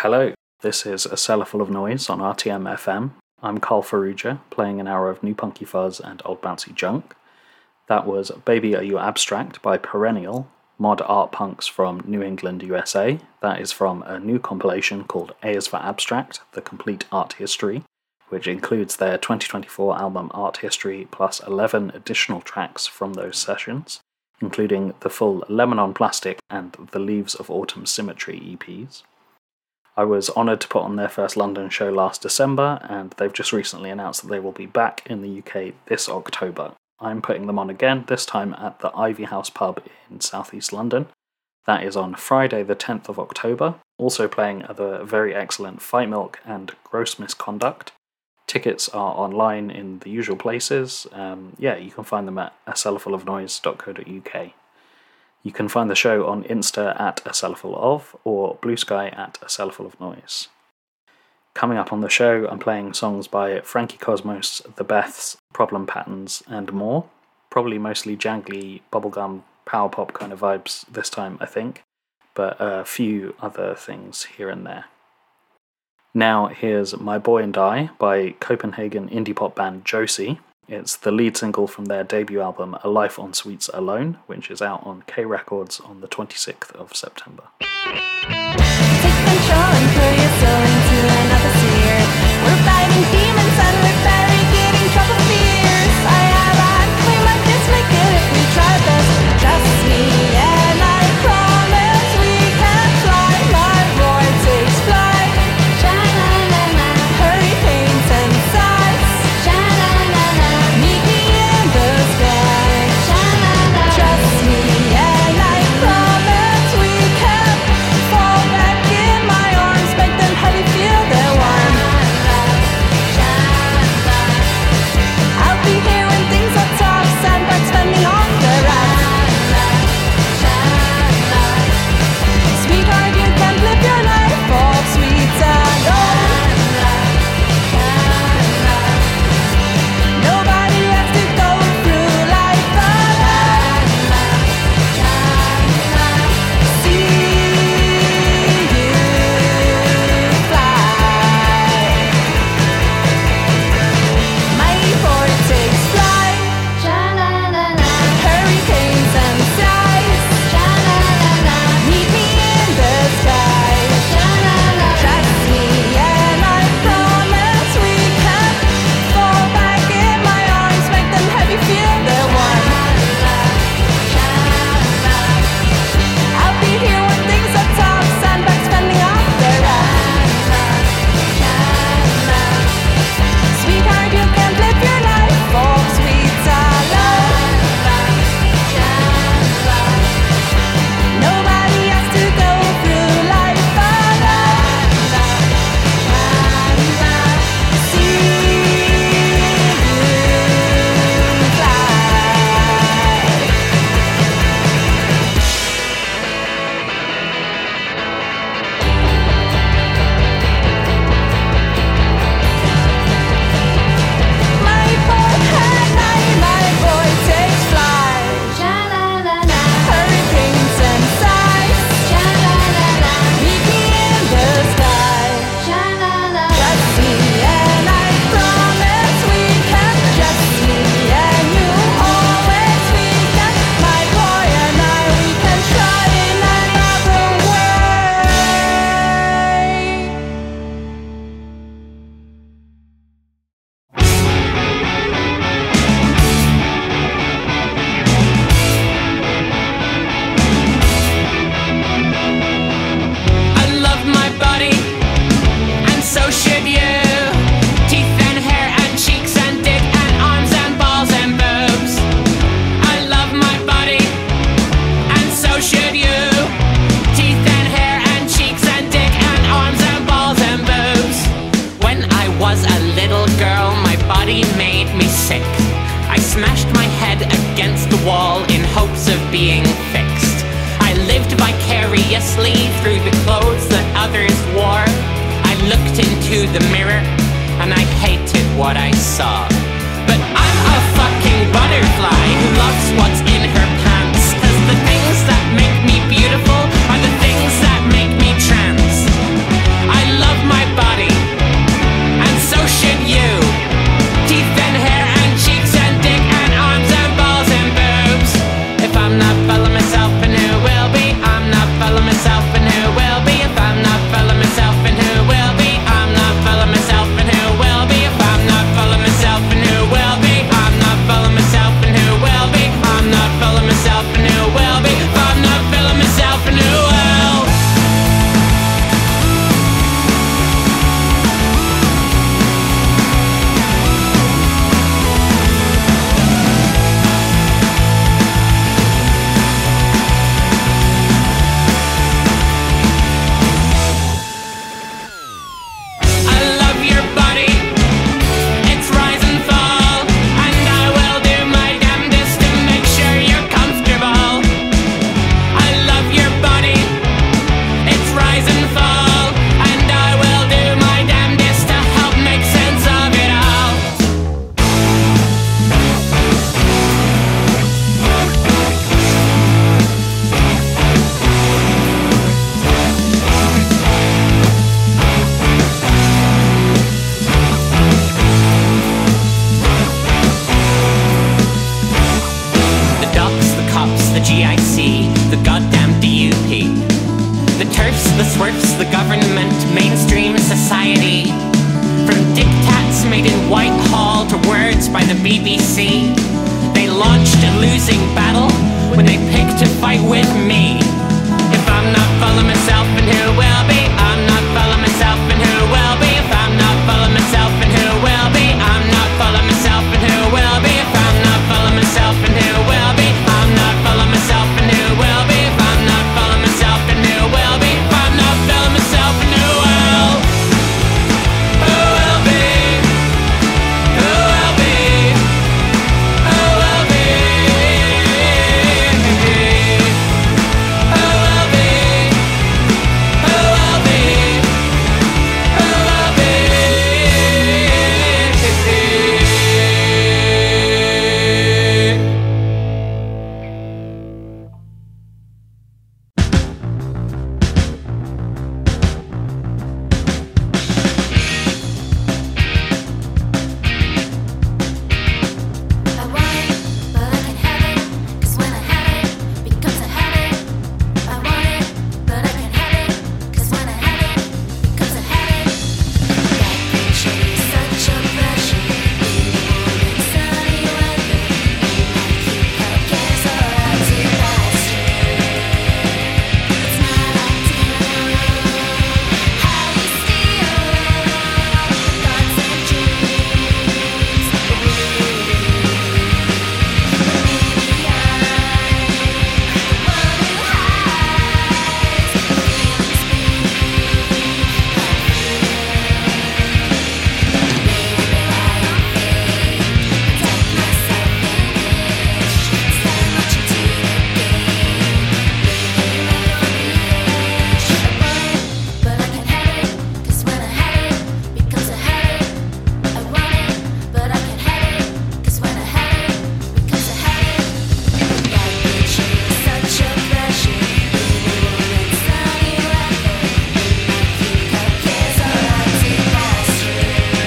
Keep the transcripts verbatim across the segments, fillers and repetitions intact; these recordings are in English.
Hello, this is A Cellar Full of Noise on R T M F M. I'm Carl Farrugia, playing an hour of new punky fuzz and old bouncy junk. That was Baby Are You Abstract by Perennial, mod art punks from New England, U S A. That is from a new compilation called A is for Abstract, The Complete Art History, which includes their twenty twenty-four album Art History plus eleven additional tracks from those sessions, including the full Lemon on Plastic and The Leaves of Autumn Symmetry E Ps. I was honoured to put on their first London show last December, and they've just recently announced that they will be back in the U K this October. I'm putting them on again, this time at the Ivy House pub in southeast London. That is on Friday the tenth of October, also playing at the very excellent Fight Milk and Gross Misconduct. Tickets are online in the usual places. Um, yeah, you can find them at a cellar full of noise dot co dot uk. You can find the show on Insta at a cellar full of, or Blue Sky at a cellar full of noise. Coming up on the show, I'm playing songs by Frankie Cosmos, The Beths, Problem Patterns, and more. Probably mostly jangly, bubblegum, power pop kind of vibes this time, I think, but a few other things here and there. Now here's My Boy and I by Copenhagen indie pop band Josie. It's the lead single from their debut album A Life on Sweets Alone, which is out on K Records on the twenty-sixth of September. Take control and throw your soul into another sphere. We're fighting demons and we're barricading troubled fears. I have a claim like this make it if we try this. Trust me and I promise we can fly. My vortex fly. Sha-na-na-na. Hurricanes and sighs. Sha-na-na-na. Meet me in the sky. Sha-na-na. Trust me and I promise we can fall back in my arms, make them heavy feel their warmth. I'll be here when things are tough, sandbags spending on the rats. Sweetheart, you can live your life all sweet alone. Nobody has to go through life alone. See you fly. My vortex fly. Hurricanes and sighs. Meet me in the sky. Trust me and I promise we can fall back in my arms, make them heavy feel their warmth. I'll be here when things are tough, sandbags spending off their wrath. Sweetheart, you can live your life all sweet alone. Nobody has to go through life alone. See you fly. My boy and I, my vortex fly. Hurricanes and sighs. Meet me in the sky. Trust me and I promise we can. Trust me and you always we can. My boy and I, we can try in another way. I love my body, and so should you. Teeth and hair and cheeks and dick and arms and balls and boobs. I love my body, and so should you. Teeth and hair and cheeks and dick and arms and balls and boobs. When I was a little girl, my body made me sick. I smashed my head against the wall in hopes of being fixed. I lived vicariously through the clothes that others wore. I looked into the mirror and I hated what I saw. But I'm a fucking butterfly who loves what's in her pants. 'Cause the things that make me beautiful are the things that make me trans. I see. From diktats made in Whitehall to words by the B B C. They launched a losing battle when they picked to fight with me. If I'm not full of myself, and who will be? I'm not full of myself, and who will be? If I'm not full of myself, and who will be? I'm not full of myself, and who will be? If I'm not full of myself, and who will be? I'm not full of myself, and who will be? If I'm not full of myself, and who will be? If I'm not full of myself, and who will? Who will be? Who will be? Who will be? Who will be? Who will be? Who will be? I want it, but I can't have it. 'Cause when I have it, becomes a habit. I want it, but I can't have it. 'Cause when I have it, becomes a habit. That picture is such a pressure. Warm and sunny weather. Keep her cares all out to pasture. It's not ideal. How we steal thoughts and dreams. But I can't have it, 'cause when I have it, becomes a habit. I want it, but I can't have it, 'cause when I have it, becomes a habit. That picture is such a pressure. Warm and sunny weather. Keep her cares all out to pasture. In the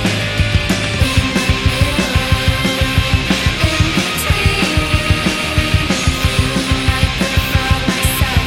middle, in between, feeling like the fraud myself.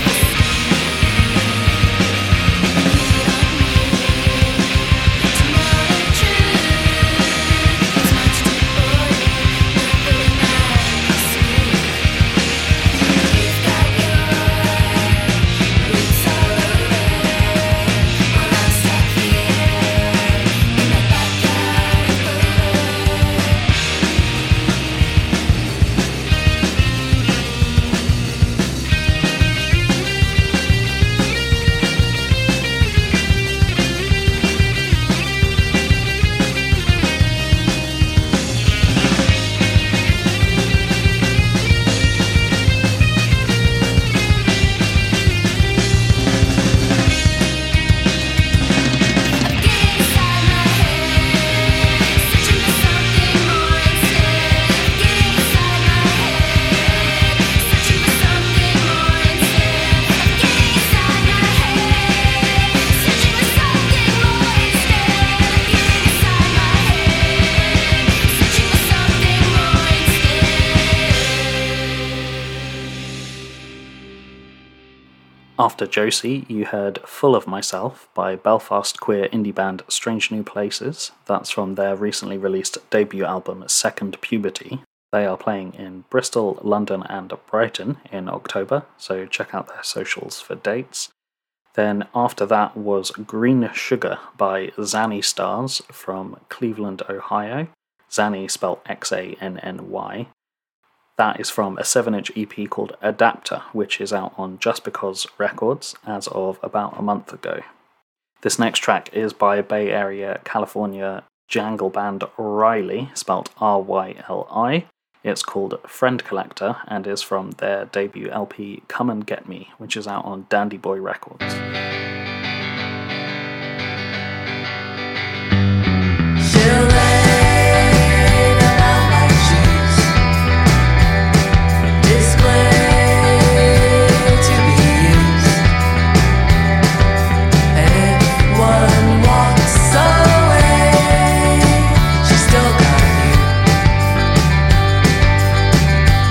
After Josie, you heard Full of Myself by Belfast queer indie band Strange New Places. That's from their recently released debut album Second Puberty. They are playing in Bristol, London and Brighton in October, so check out their socials for dates. Then after that was Green Sugar by Xanny Stars from Cleveland, Ohio. Xanny spelled X A N N Y. That is from a seven inch E P called Adapter, which is out on Just Because Records as of about a month ago. This next track is by Bay Area, California jangle band Riley, spelled R Y L I. It's called Friend Collector and is from their debut L P Come and Get Me, which is out on Dandy Boy Records.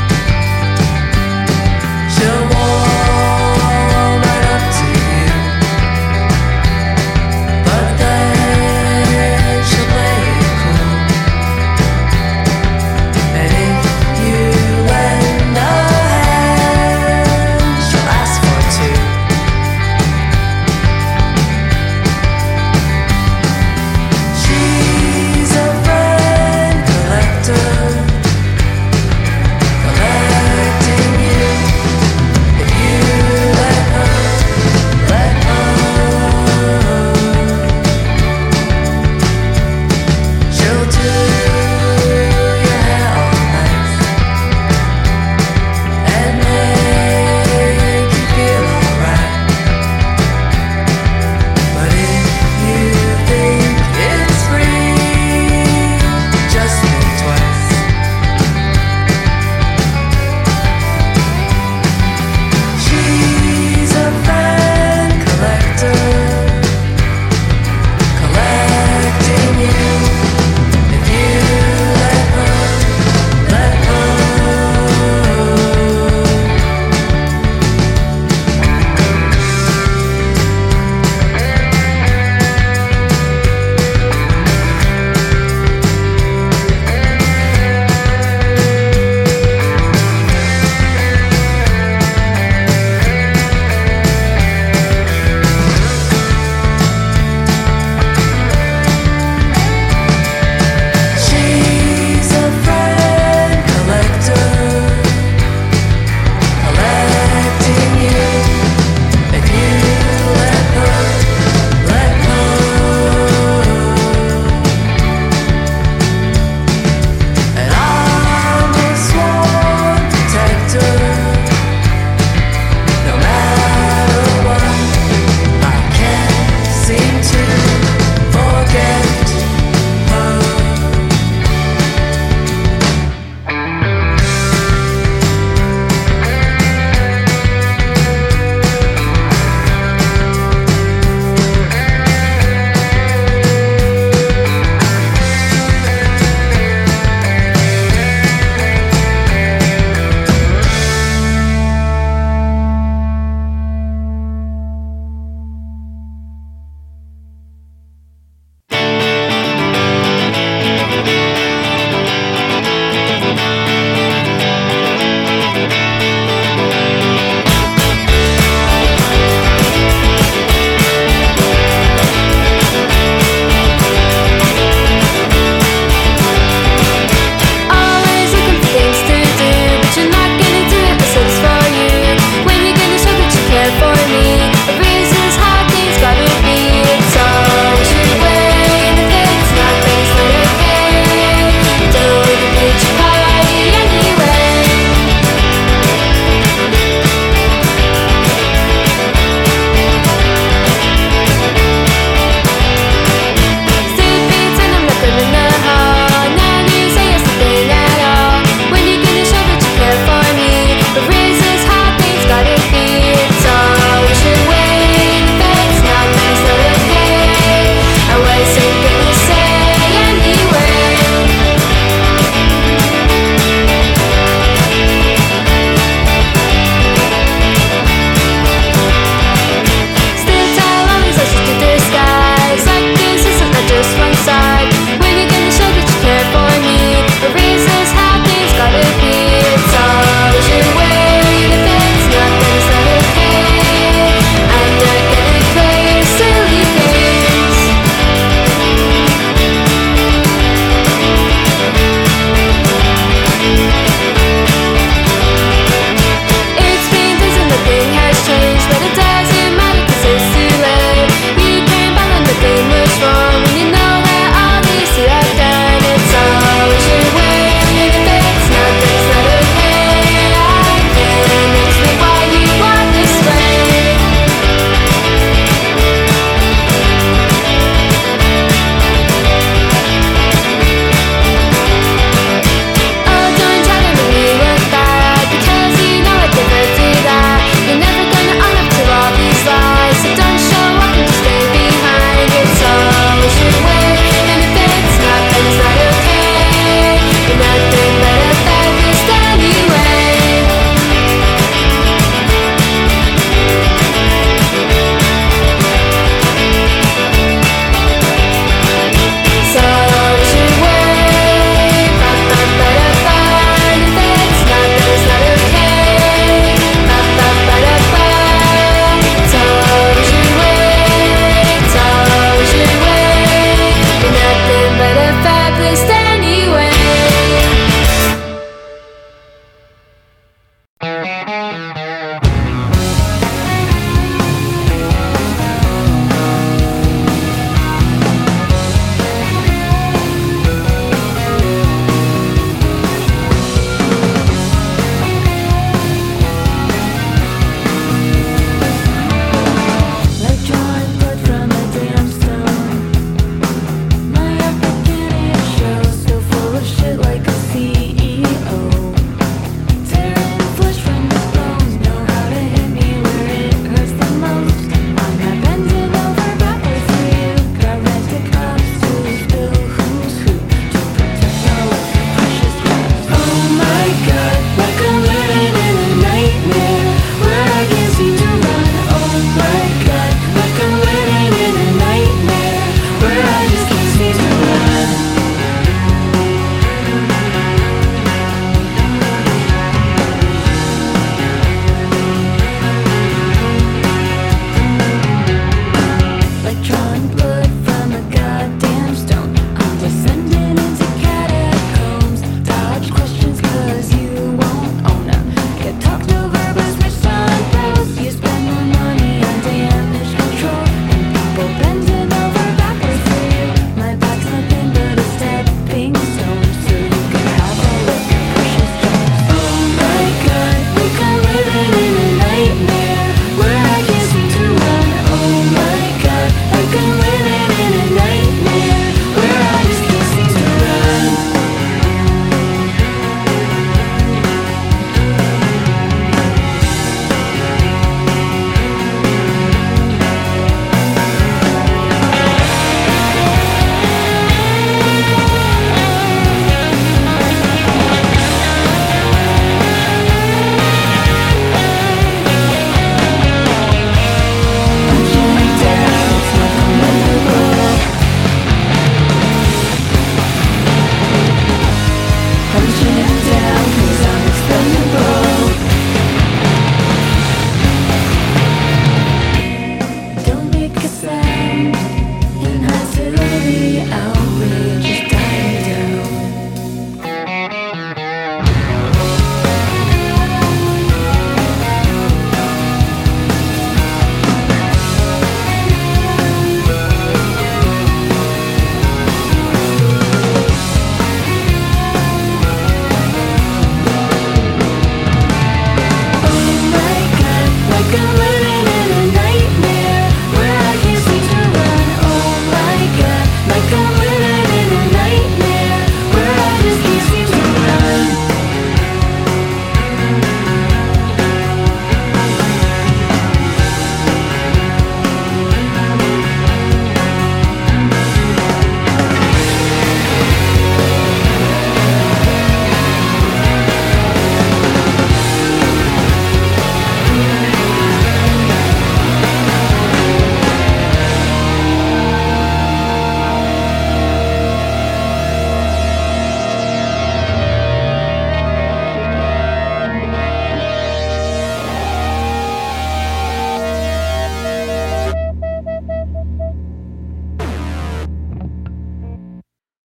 She'll warm right up to you.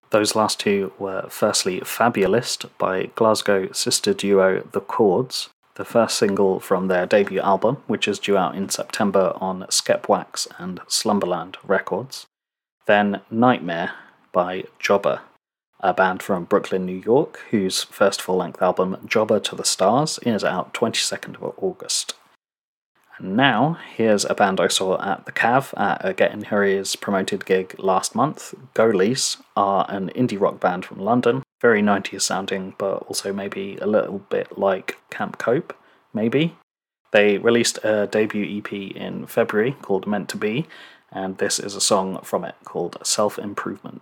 Those last two were firstly Fabulist by Glasgow sister duo The Chords, the first single from their debut album, which is due out in September on Skepwax and Slumberland Records. Then Nightmare by Jobber, a band from Brooklyn, New York, whose first full-length album, Jobber to the Stars, is out twenty-second of August. And now, here's a band I saw at the Cav at a Getting Hurry's promoted gig last month. Goalies are an indie rock band from London, very nineties sounding, but also maybe a little bit like Camp Cope, maybe. They released a debut E P in February called Meant to Be, and this is a song from it called Self-Improvement.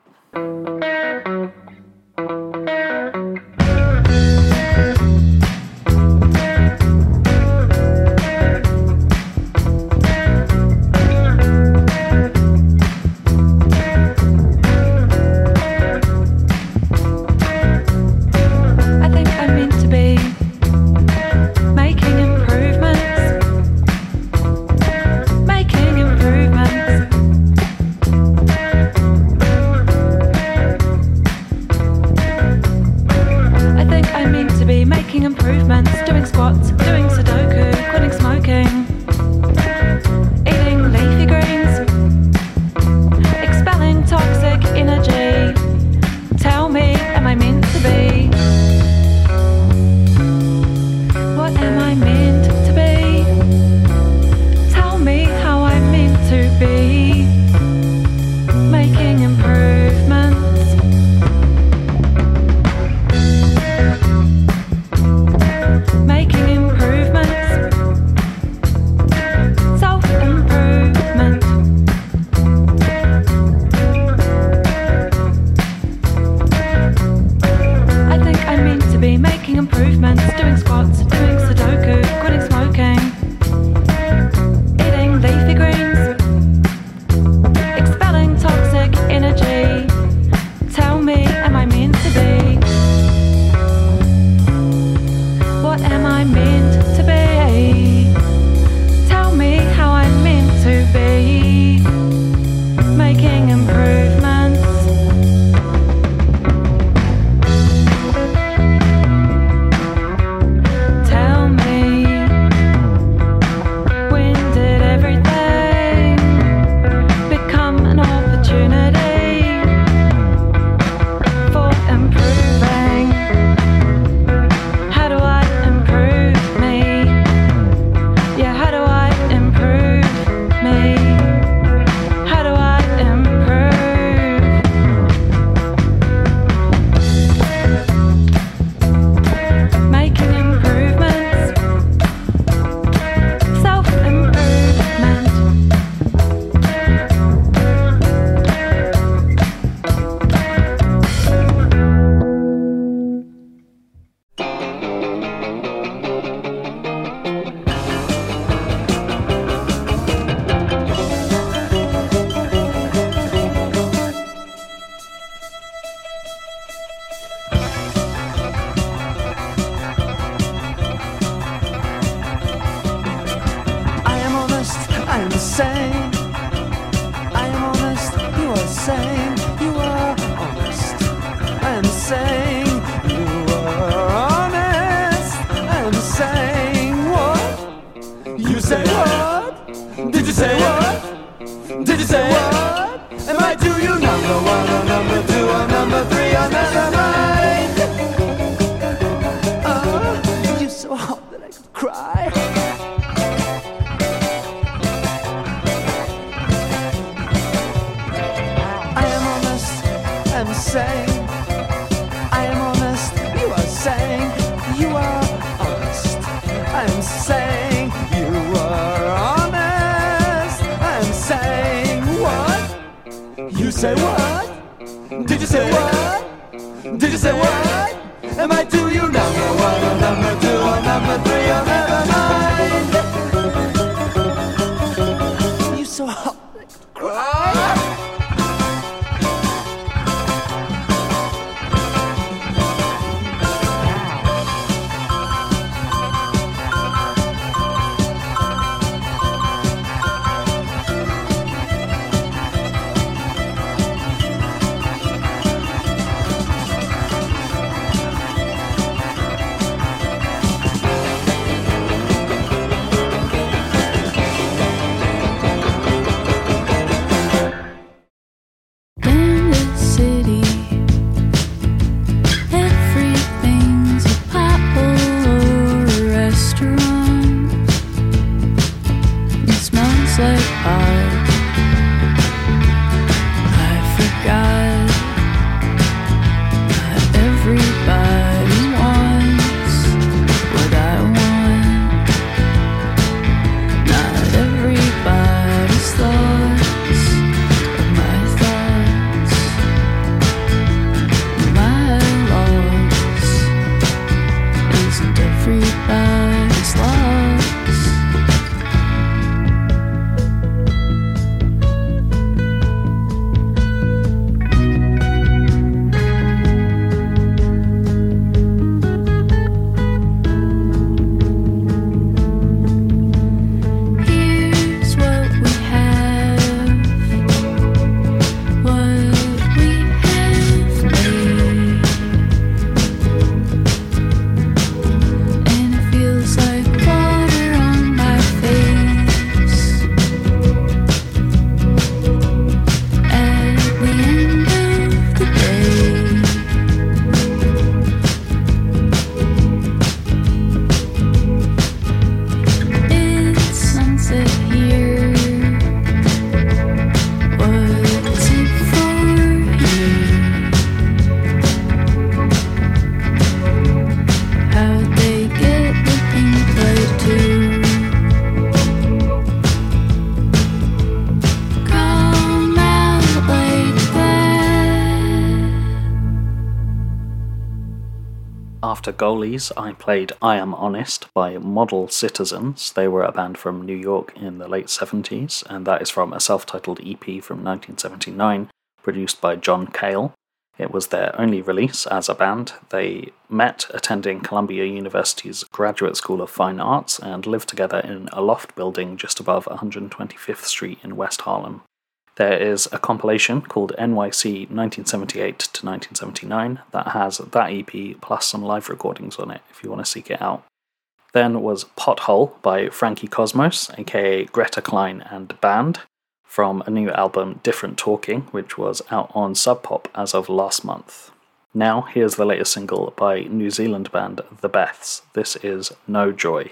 after Goalies, I played I Am Honest by Model Citizens. They were a band from New York in the late seventies, and that is from a self-titled E P from nineteen seventy-nine, produced by John Cale. It was their only release as a band. They met attending Columbia University's Graduate School of Fine Arts and lived together in a loft building just above one hundred twenty-fifth Street in West Harlem. There is a compilation called N Y C nineteen seventy-eight to nineteen seventy-nine that has that E P plus some live recordings on it if you want to seek it out. Then was Pothole by Frankie Cosmos, aka Greta Klein and Band, from a new album Different Talking, which was out on Sub Pop as of last month. Now here's the latest single by New Zealand band The Beths. This is No Joy.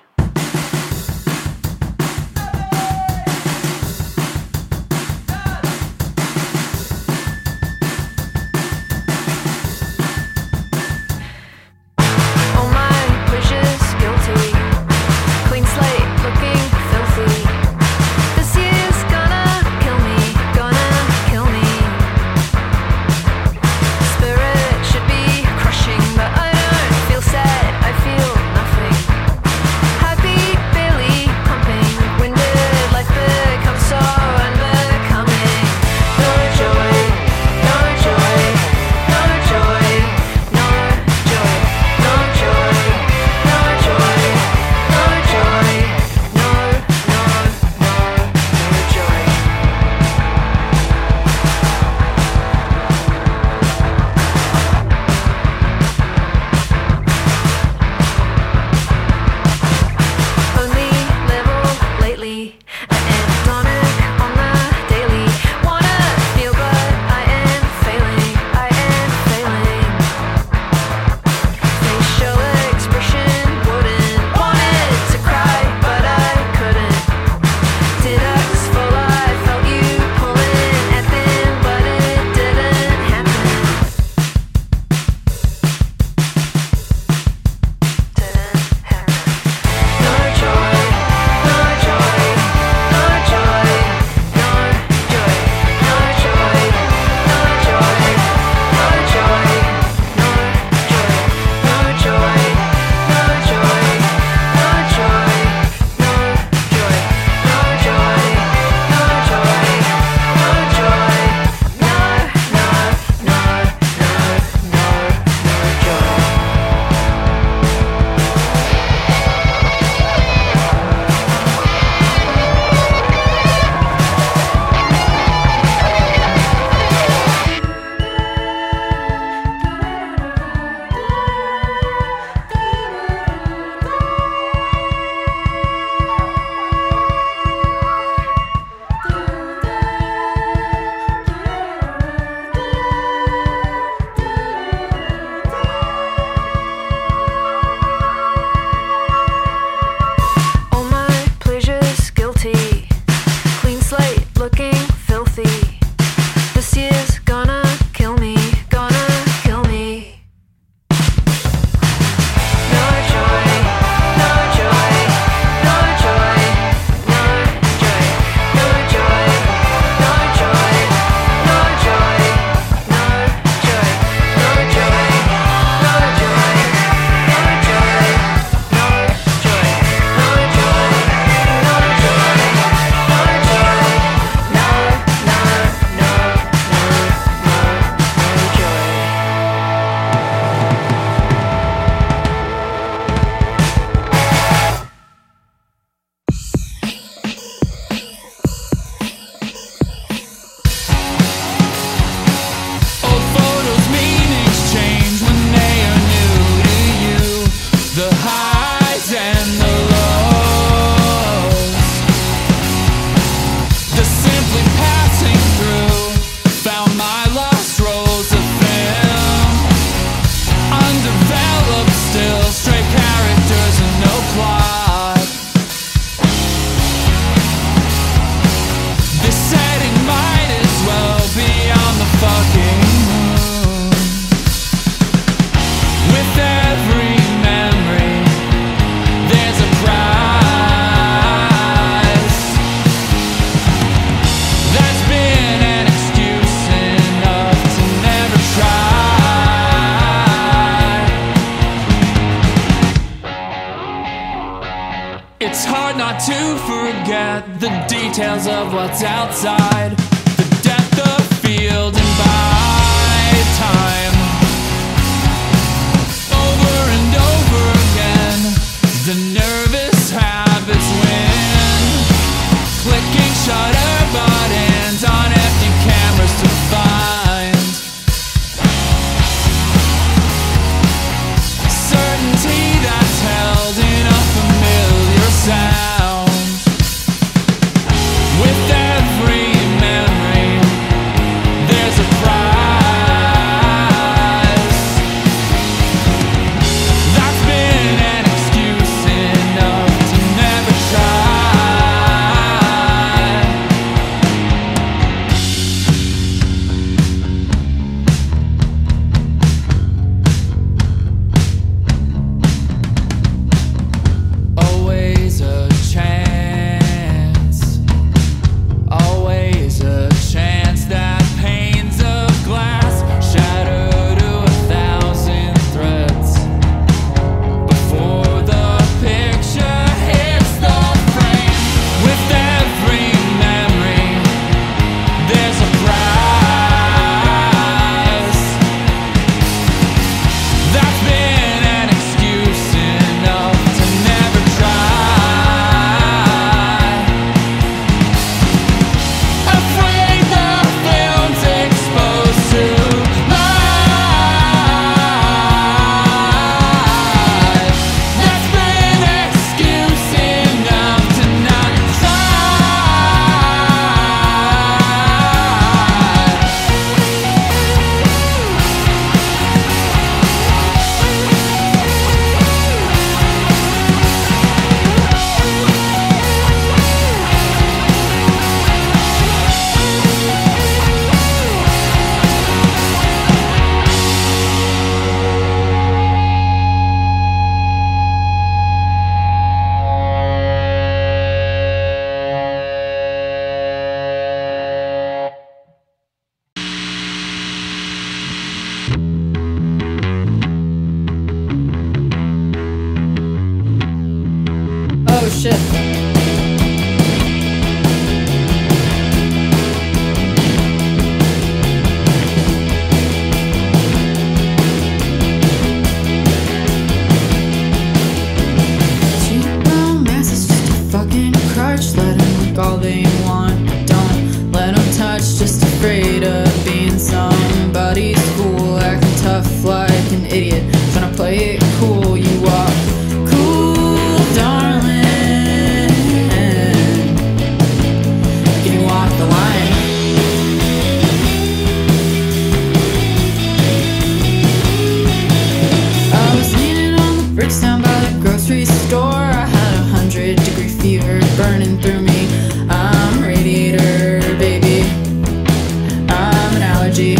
How not to forget the details of what's outside, the depth of field and by time. Over and over again, the nervous habits win, clicking shutter buttons on empty cameras to find certainty that's held in a familiar sound. With every memory, there's a prize. That's been an excuse enough to never try. Always a chance, always a chance that panes of glass shatter to a thousand threads before the picture hits the frame. With every memory, there's a prize. That's been an excuse enough to never try. Afraid the film's exposed to life. That's been excuse enough to not Oh shit. Cheekbone mask is just a fucking crutch. Let them look all they want, but don't let them touch. Just afraid of being somebody's fool, acting tough like an idiot, trying to play it cool. You walk cool, darling. Can you walk the line? I was leaning on the bricks down by the grocery store. I had a hundred degree fever burning through me. I'm a radiator, baby. I'm an allergy.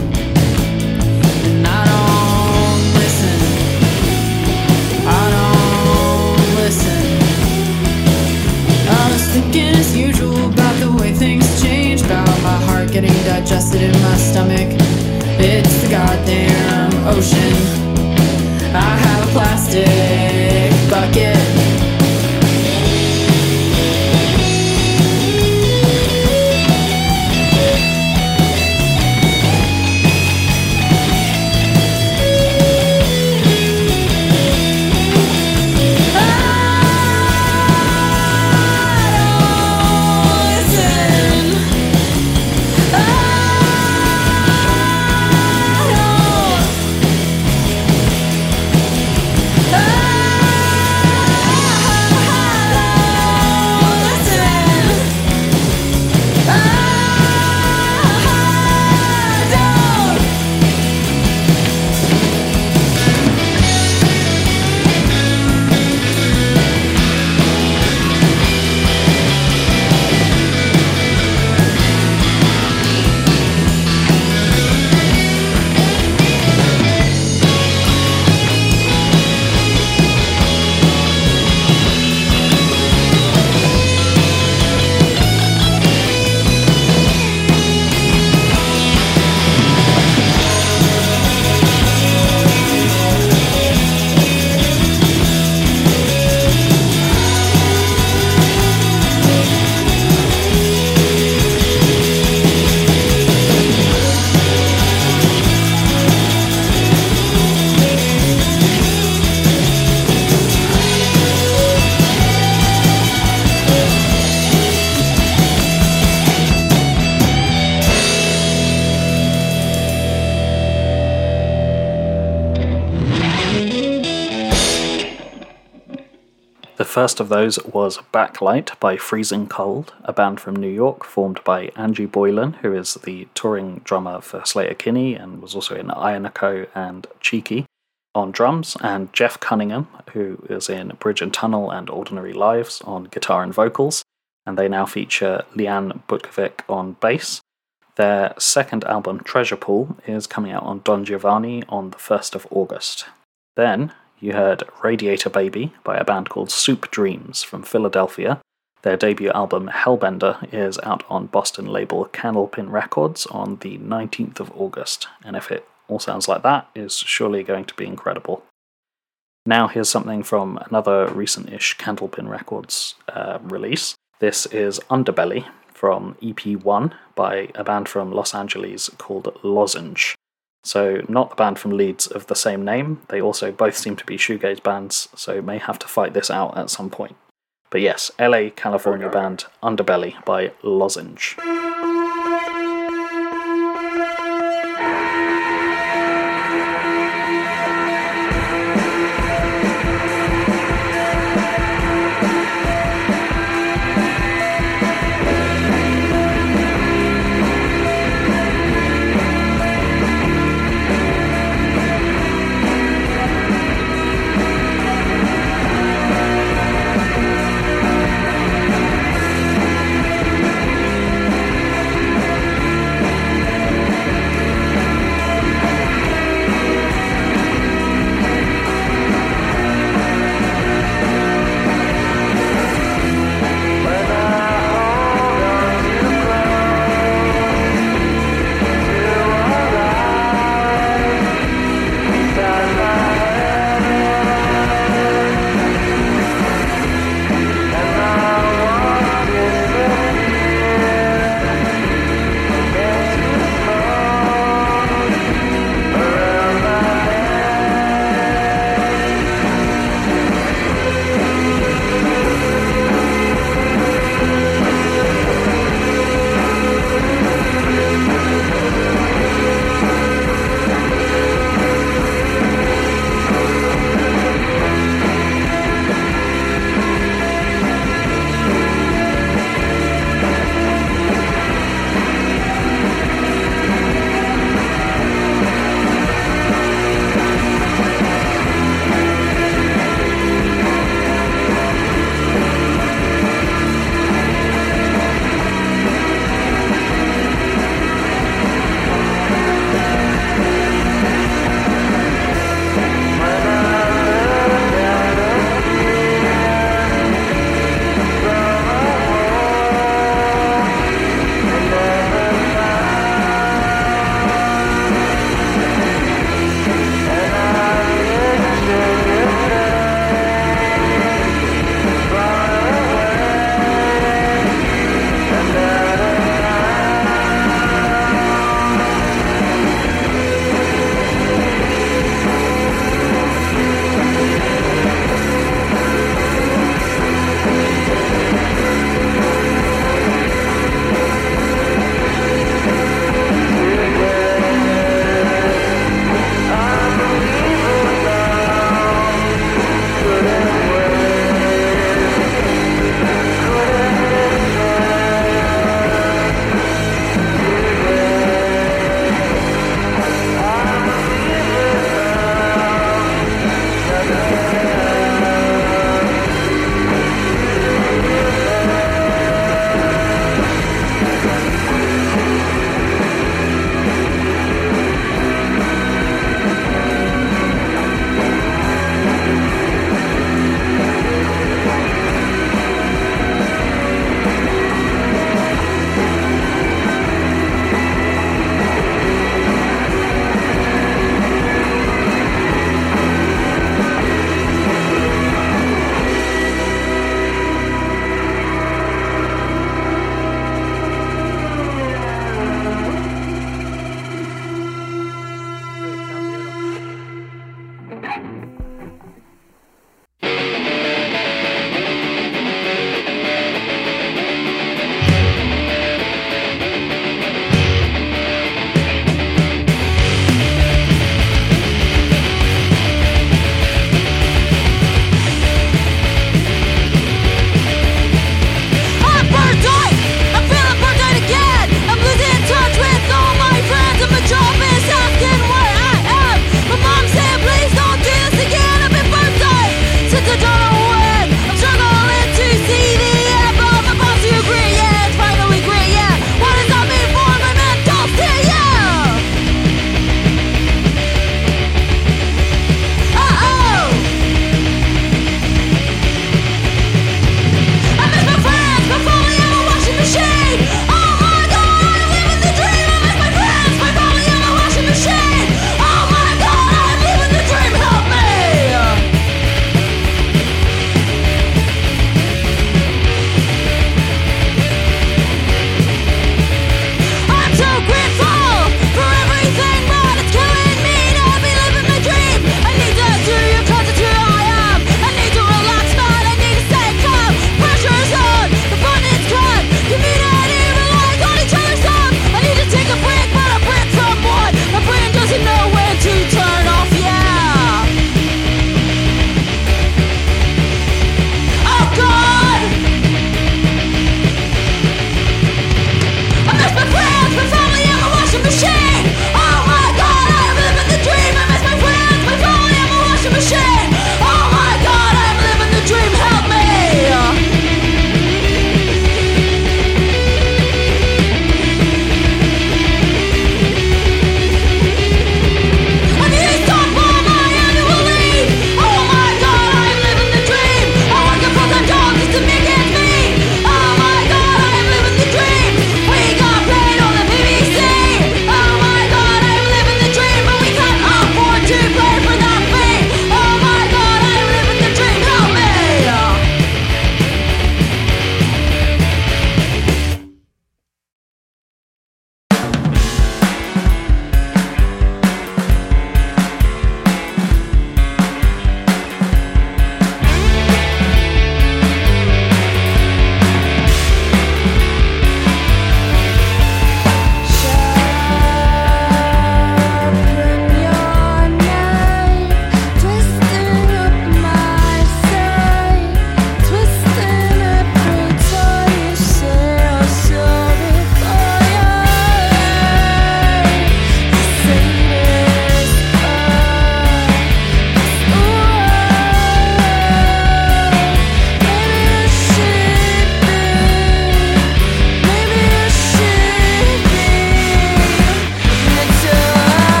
And I don't listen. I don't listen. I was thinking as usual about the way things change, about my heart getting digested in my stomach. It's the goddamn ocean. I have a plastic bucket. I don't listen. I don't first of those was Backlight by Freezing Cold, a band from New York formed by Angie Boylan, who is the touring drummer for Slater Kinney and was also in Ionico and Cheeky, on drums, and Jeff Cunningham, who is in Bridge and Tunnel and Ordinary Lives, on guitar and vocals, and they now feature Leanne Butkovic on bass. Their second album, Treasure Pool, is coming out on Don Giovanni on the first of August. Then you heard Radiator Baby by a band called Soup Dreams from Philadelphia. Their debut album, Hellbender, is out on Boston label Candlepin Records on the nineteenth of August, and if it all sounds like that, is surely going to be incredible. Now here's something from another recent-ish Candlepin Records uh, release. This is Underbelly from E P one by a band from Los Angeles called Lozenge. So not the band from Leeds of the same name. They also both seem to be shoegaze bands, so may have to fight this out at some point. But yes, L A, California band Underbelly by Lozenge.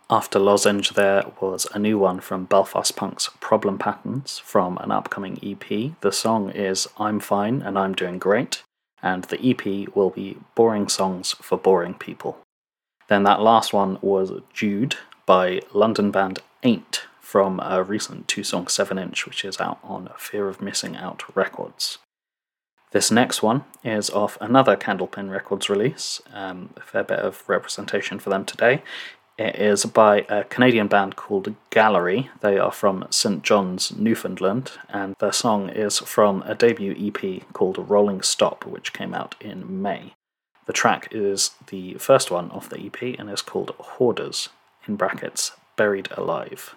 After Lozenge there was a new one from Belfast Punk's Problem Patterns from an upcoming E P. The song is I'm Fine and I'm Doing Great, and the E P will be Boring Songs for Boring People. Then that last one was Jude by London band Ain't from a recent two-song seven inch which is out on Fear of Missing Out Records. This next one is off another Candlepin Records release, um, a fair bit of representation for them today. It is by a Canadian band called Gallery. They are from Saint John's, Newfoundland, and their song is from a debut E P called Rolling Stop, which came out in May. The track is the first one off the E P and is called Hoarders, in brackets, Buried Alive.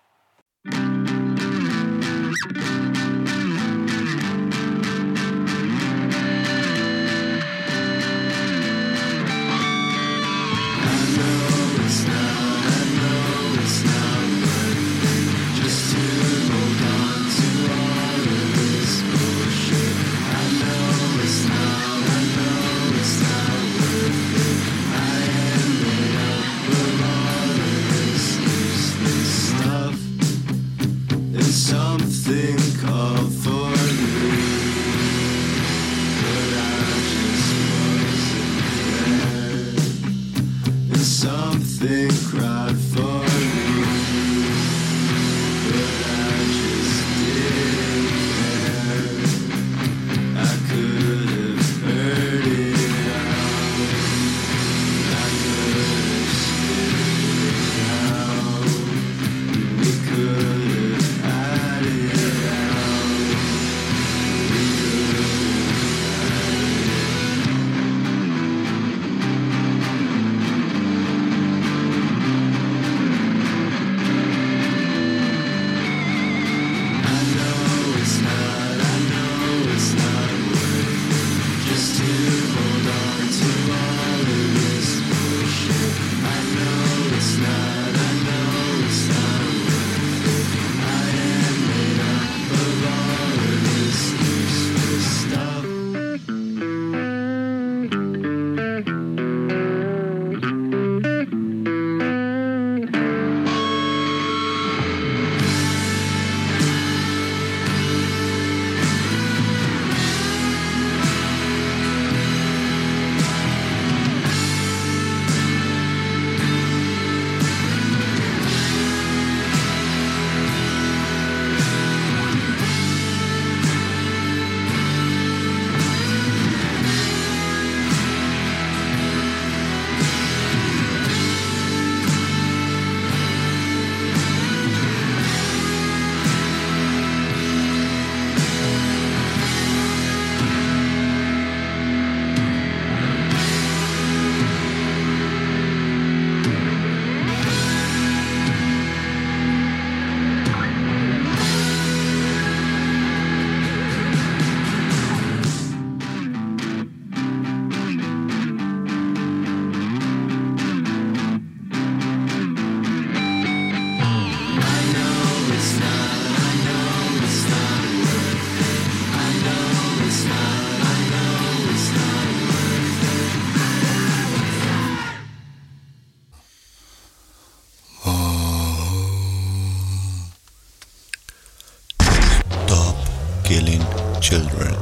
killing children.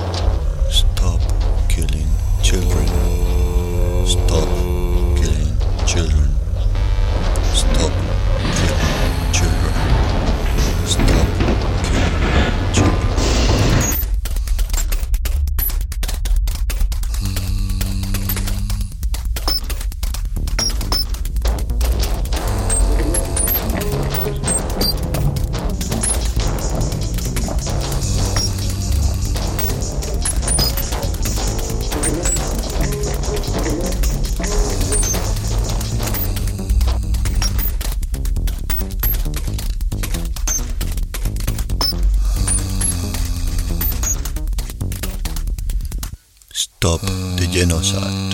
Stop killing children. Stop killing children. Stop killing children. Stop killing children. Stop the genocide.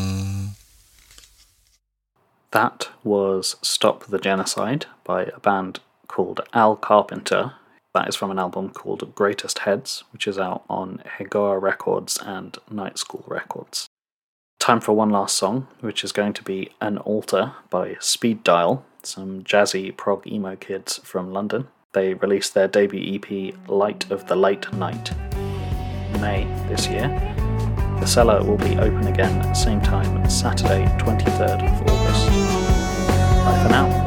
That was Stop the Genocide by a band called Al Carpenter. That is from an album called Greatest Heads, which is out on Hegoa Records and Night School Records. time for one last song, which is going to be An Altar by Speed Dial, some jazzy prog emo kids from London. They released their debut E P Light of the Late Night in May this year. The cellar will be open again at the same time, Saturday twenty-third of August. Bye for now.